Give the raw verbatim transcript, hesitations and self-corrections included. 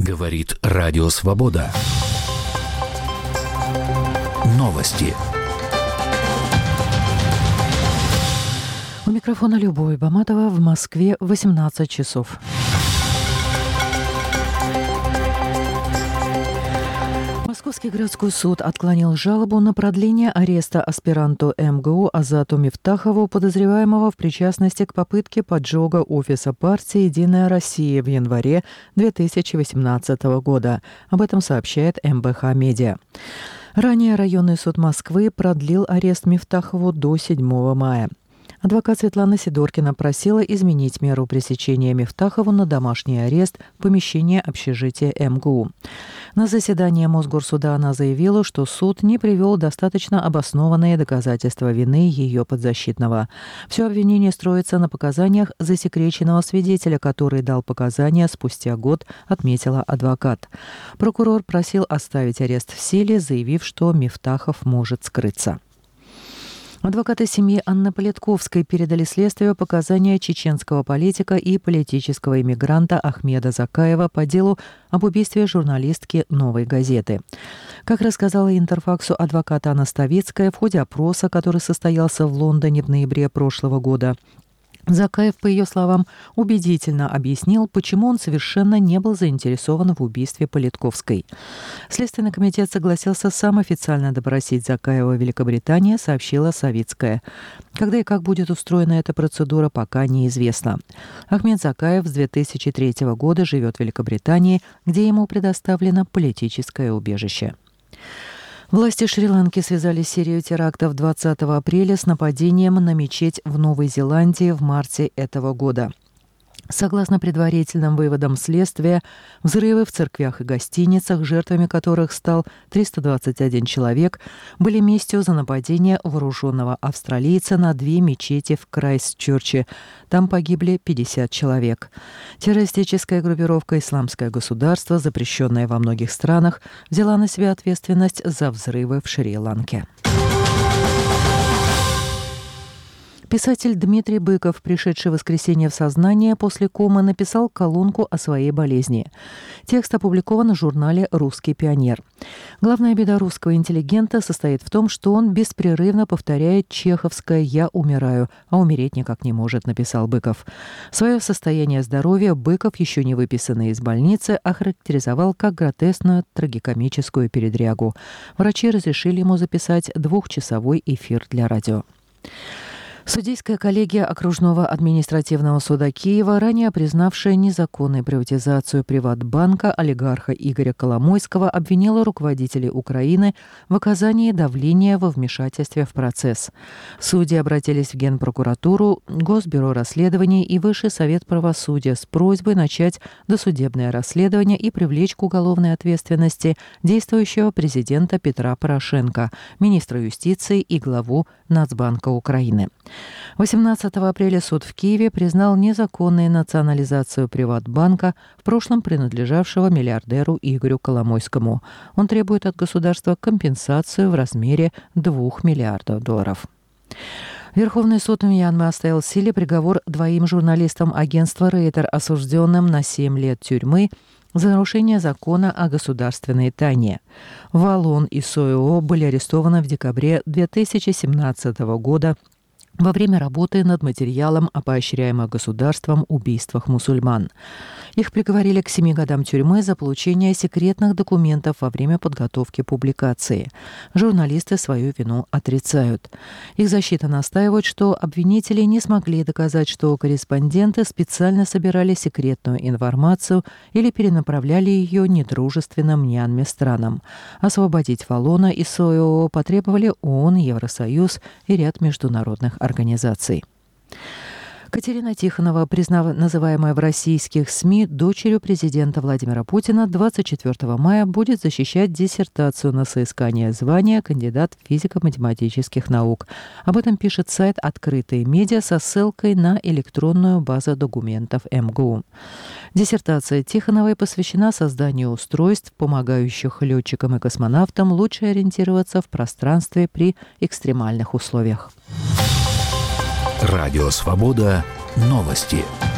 Говорит Радио Свобода. Новости. У микрофона Любовь Баматова. В Москве восемнадцать часов. Московский городской суд отклонил жалобу на продление ареста аспиранту эм гэ у Азату Мифтахову, подозреваемого в причастности к попытке поджога офиса партии «Единая Россия» в январе две тысячи восемнадцатого года. Об этом сообщает эм бэ ха Медиа. Ранее районный суд Москвы продлил арест Мифтахову до седьмого мая. Адвокат Светлана Сидоркина просила изменить меру пресечения Мифтахову на домашний арест в помещении общежития эм гэ у. На заседании Мосгорсуда она заявила, что суд не привел достаточно обоснованные доказательства вины ее подзащитного. Все обвинение строится на показаниях засекреченного свидетеля, который дал показания спустя год, отметила адвокат. Прокурор просил оставить арест в силе, заявив, что Мифтахов может скрыться. Адвокаты семьи Анны Политковской передали следствию показания чеченского политика и политического иммигранта Ахмеда Закаева по делу об убийстве журналистки «Новой газеты». Как рассказала Интерфаксу адвокат Анна Ставицкая, в ходе опроса, который состоялся в Лондоне в ноябре прошлого года, Закаев, по ее словам, убедительно объяснил, почему он совершенно не был заинтересован в убийстве Политковской. Следственный комитет согласился сам официально допросить Закаева в Великобритании, сообщила Савицкая. Когда и как будет устроена эта процедура, пока неизвестно. Ахмед Закаев с две тысячи третьего года живет в Великобритании, где ему предоставлено политическое убежище. Власти Шри-Ланки связали серию терактов двадцатого апреля с нападением на мечеть в Новой Зеландии в марте этого года. Согласно предварительным выводам следствия, взрывы в церквях и гостиницах, жертвами которых стал триста двадцать один человек, были местью за нападение вооруженного австралийца на две мечети в Крайстчерче. Там погибли пятьдесят человек. Террористическая группировка «Исламское государство», запрещенная во многих странах, взяла на себя ответственность за взрывы в Шри-Ланке. Писатель Дмитрий Быков, пришедший в воскресенье в сознание после комы, написал колонку о своей болезни. Текст опубликован в журнале «Русский пионер». Главная беда русского интеллигента состоит в том, что он беспрерывно повторяет чеховское «я умираю», а умереть никак не может, написал Быков. Свое состояние здоровья Быков, еще не выписанный из больницы, охарактеризовал как гротескную трагикомическую передрягу. Врачи разрешили ему записать двухчасовой эфир для радио. Судейская коллегия окружного административного суда Киева, ранее признавшая незаконную приватизацию Приватбанка олигарха Игоря Коломойского, обвинила руководителей Украины в оказании давления во вмешательстве в процесс. Судьи обратились в Генпрокуратуру, Госбюро расследований и Высший совет правосудия с просьбой начать досудебное расследование и привлечь к уголовной ответственности действующего президента Петра Порошенко, министра юстиции и главу Нацбанка Украины. восемнадцатого апреля суд в Киеве признал незаконной национализацию Приватбанка, в прошлом принадлежавшего миллиардеру Игорю Коломойскому. Он требует от государства компенсацию в размере двух миллиардов долларов. Верховный суд Мьянмы оставил в силе приговор двоим журналистам агентства «Рейтер», осужденным на семь лет тюрьмы за нарушение закона о государственной тайне. Валон и Сойо были арестованы в декабре две тысячи семнадцатого года во время работы над материалом о поощряемых государством убийствах мусульман. Их приговорили к семи годам тюрьмы за получение секретных документов во время подготовки публикации. Журналисты свою вину отрицают. Их защита настаивает, что обвинители не смогли доказать, что корреспонденты специально собирали секретную информацию или перенаправляли ее недружественным Мьянме странам. Освободить Валона и Сойо потребовали ООН, Евросоюз и ряд международных организаций. Катерина Тихонова, признав... называемая в российских СМИ дочерью президента Владимира Путина, двадцать четвёртого мая будет защищать диссертацию на соискание звания кандидат физико-математических наук. Об этом пишет сайт «Открытые медиа» со ссылкой на электронную базу документов эм гэ у. Диссертация Тихоновой посвящена созданию устройств, помогающих летчикам и космонавтам лучше ориентироваться в пространстве при экстремальных условиях. Радио Свобода. Новости.